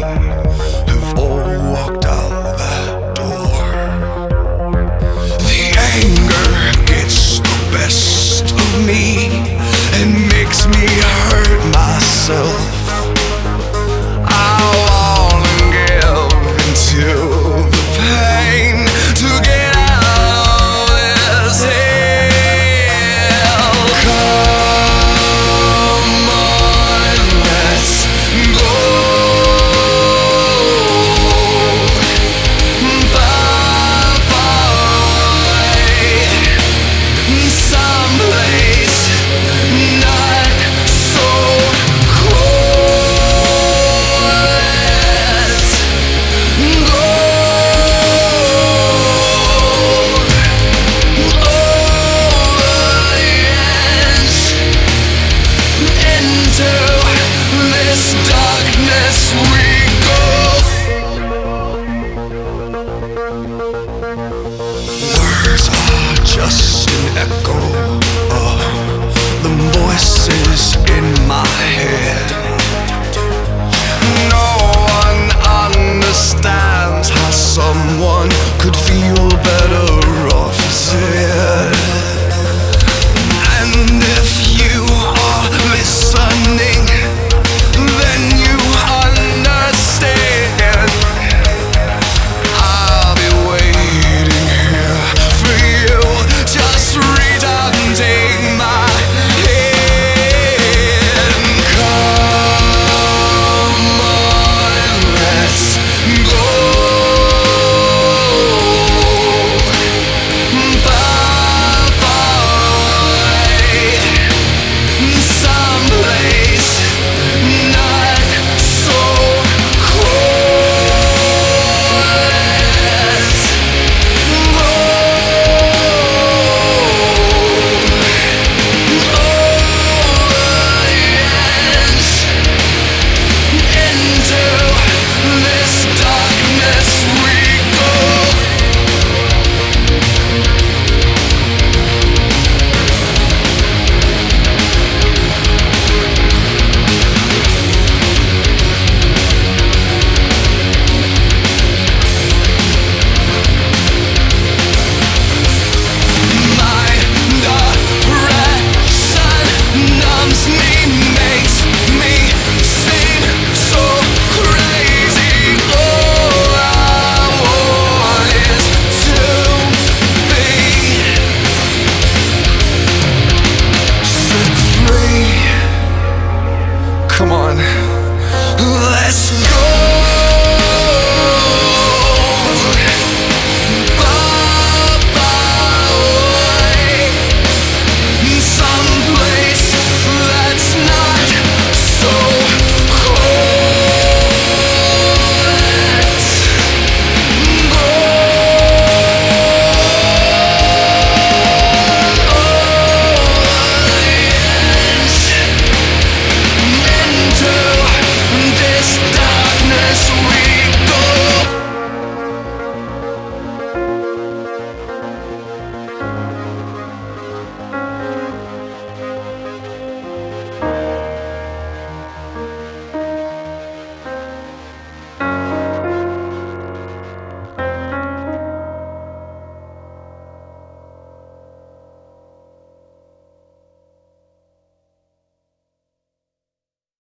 have all walked out that door. The anger gets the best of me and makes me hurt myself. I wanna give into the pain to get out of this hell. Come on, let's go far, far away, someplace not so cold. Let's go over the edge into this darkness we go. Words are just an echo of the voices in my head. No one understands how someone could feel better off dead. And if you are listening, then you understand. I'll be waiting here for you. Just reach out and take my hand. Come on, let's go far, far away, someplace not so cold. Let's go over the edge into this darkness we go. My depression numbs me, makes me seem so crazy. All I want is to be set free. Come on, let's go.